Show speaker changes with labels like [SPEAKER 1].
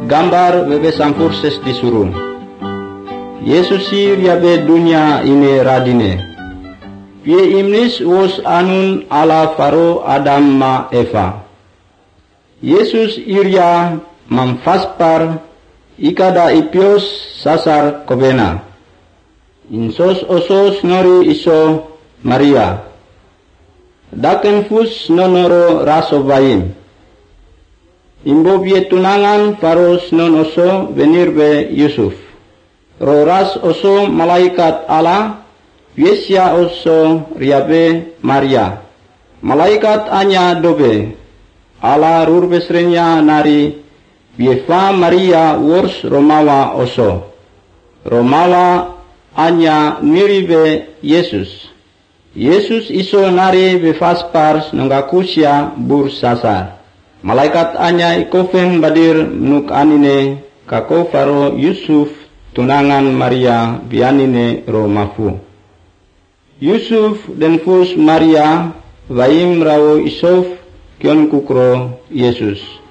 [SPEAKER 1] gambar bebe sampur ses disuruh. Yesus si riabe dunia ini radine. Pie imnis wos anun ala faro Adam ma Eva. Yesus iria mamfaspar ikada ipios sasar kobena. Insos osos nori iso Maria. Daken fus nonoro raso bayim. Imbo bie tunangan faros non oso benirbe Yusuf. Roras oso malaikat Allah, Yesya oso riabe Maria. Malaikat anya dobe, Allah rurbesrenya nari, biefa Maria wors Romawa oso. Romawa anya miribe Yesus. Yesus iso nari befaspars nongakusya bur sasar. Malaikat anya ikofen badir nuk anine kako faro Yusuf tunangan Maria bianine romafu. Yusuf dan fus Maria vaim rawo isof kion kukro Yesus.